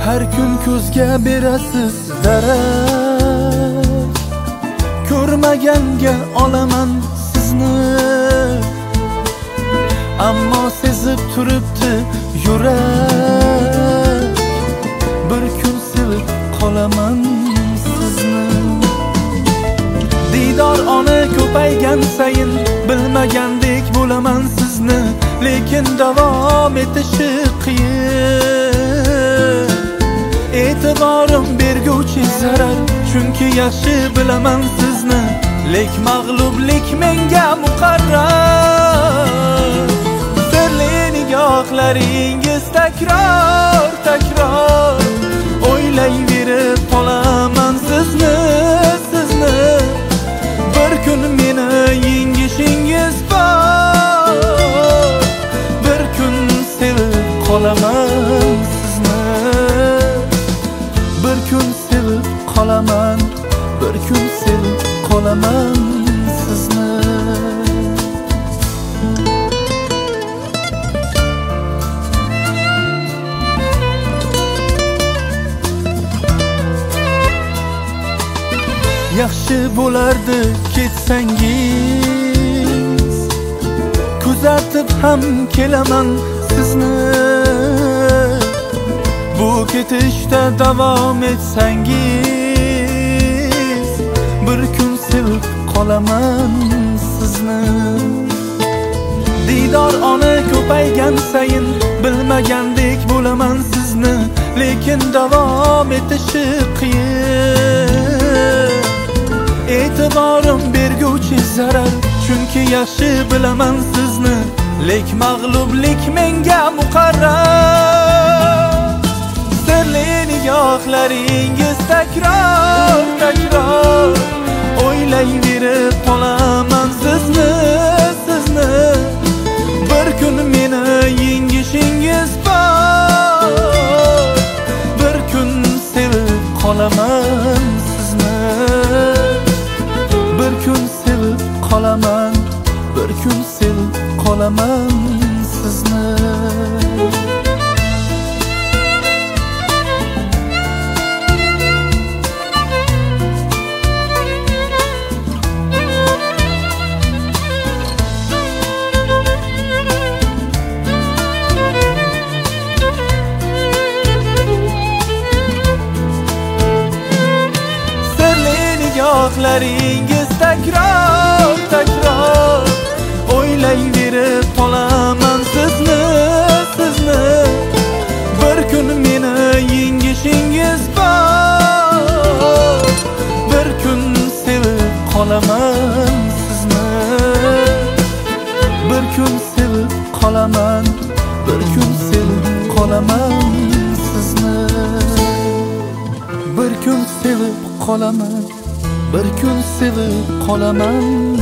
Har kun ko'zga berasiz darak, ko'rmaganga olaman sizni. Ammo sezib turibdi yurak, bir kun sevib qolaman sizni. Diydor ona ko'paygan sayin bilmagandek bo'laman sizni, lekin davom etishi qiyin. E'tiborim berguvchi zarar, chunki yaxshi bilaman sizni, lek mag'lublik menga muqarrar. Sirli nigohlaringiz takror takror, o'ylayverib qolaman sizni. Bir kun meni yengishingiz bor, bir kun sevib qolaman sizni. Bir kun sevib qolaman, bir kun sevib qolaman sizni. Yaxshi bo'lardi ketsangiz, kuzatib ham kelaman sizni. Bu ketishda davom etsangiz, bir kun sevib qolaman sizni. Diydor ona ko'paygan sayin bilmagandek bo'laman sizni, lekin davom etishi qiyin. E'tiborim berguvchi zarar, chunki yaxshi bilaman sizni, lek mag'lublik menga muqarrar. Sirli nigohlaringiz takror takror, o'ylayverib qolaman sizni. Bir kun meni yengishingiz bor, bir kun sevib qolaman sizni. Bir kun sevib qolaman, bir kun sevib qolaman sizni. Nigohlaringiz takror takror, o'ylayverib qolaman sizni. Bir kun meni yengishingiz bor, bir kun sevib qolaman sizni. Bir kun sevib qolaman, bir kun sevib qolaman sizni. Bir kun sevib qolaman, bir kun sevib qolaman